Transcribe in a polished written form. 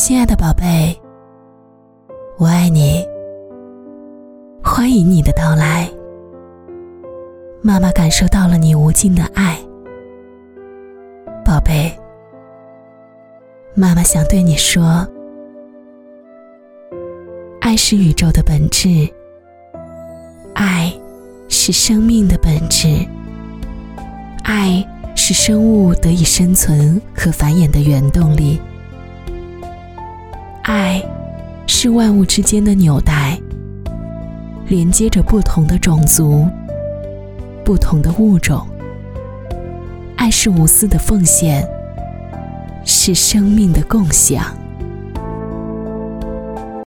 亲爱的宝贝，我爱你，欢迎你的到来。妈妈感受到了你无尽的爱。宝贝，妈妈想对你说，爱是宇宙的本质，爱是生命的本质，爱是生物得以生存和繁衍的原动力，爱是万物之间的纽带，连接着不同的种族，不同的物种。爱是无私的奉献，是生命的共享。